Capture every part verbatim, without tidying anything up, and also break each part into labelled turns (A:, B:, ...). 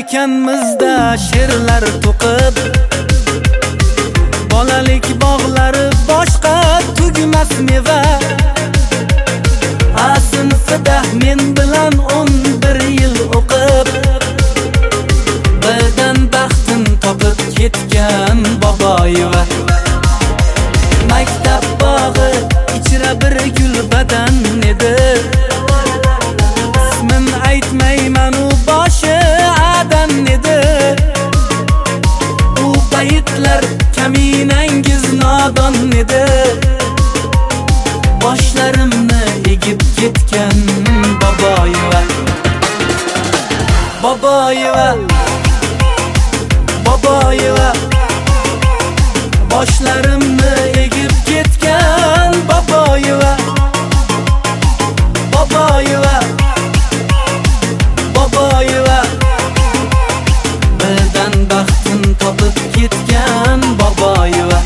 A: ekanmizda she'rlar to'qib, bolalik bog'lari boshqa tugmas meva. A sinfida men bilan o'n bir yil o'qib, birdan baxtin topib ketgan boboyeva. Maktab bog'i ichra bir gul badan edi, ismin aytmayman, u boshi adan edi. U baytlar kaminangiz nodon edi, boshlarimni egib ketgan boboyeva. Boboyeva, boboyeva, boshlarimni egib ketgan boboyeva. Boboyeva, boboyeva, birdan baxtin topib ketgan boboyeva.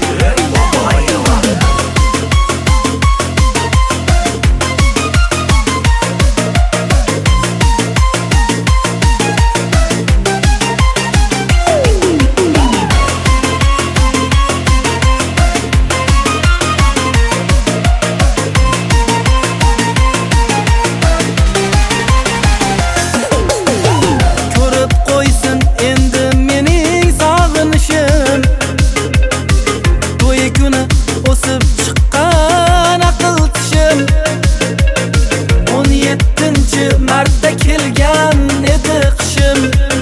A: Marta kelgan edi qishim,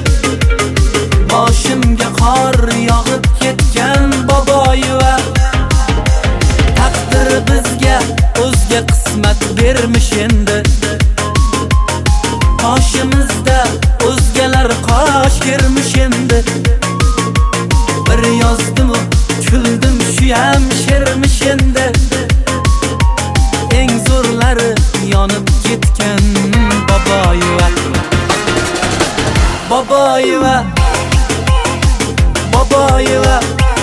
A: boshimga qor yog'ib ketgan boboyeva. Taqdir bizga o'zga qismat bermish endi, qoshimizda o'zgalar qosh kermish endi. Bir yozdim, kuldim, shuyam she'rmish endi. Eng zo'rlari yonib ketgan boboyeva. Boboyeva, boboyeva,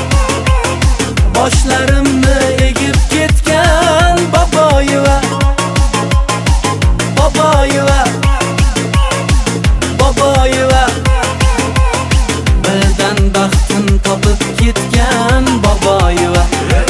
A: boshlarimni egib ketgan boboyeva. Boboyeva, boboyeva, birdan baxtin topib ketgan boboyeva.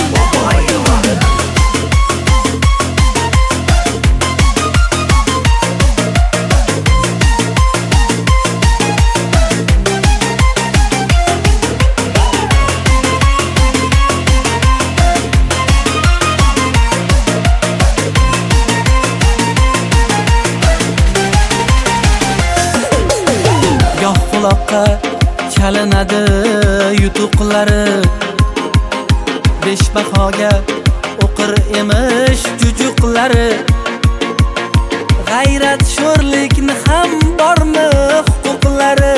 A: Quloqqa chalinadi yutuqlari, besh bahoga o'qir emish jujuqlari. G'ayrat sho'rlikni ham bormi huquqlari?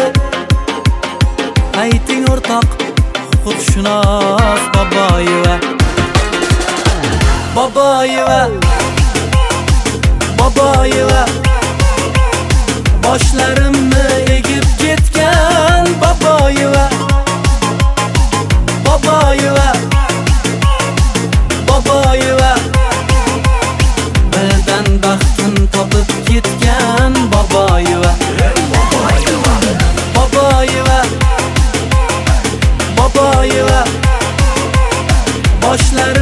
A: Ayting o'rtoq huquqshunos boboyeva. Boboyeva, boboyeva, boshlarimni egib ketgan boboyeva. Boboyeva, boboyeva, birdan baxtin topib ketgan boboyeva. Boboyeva, boboyeva, boshlarimni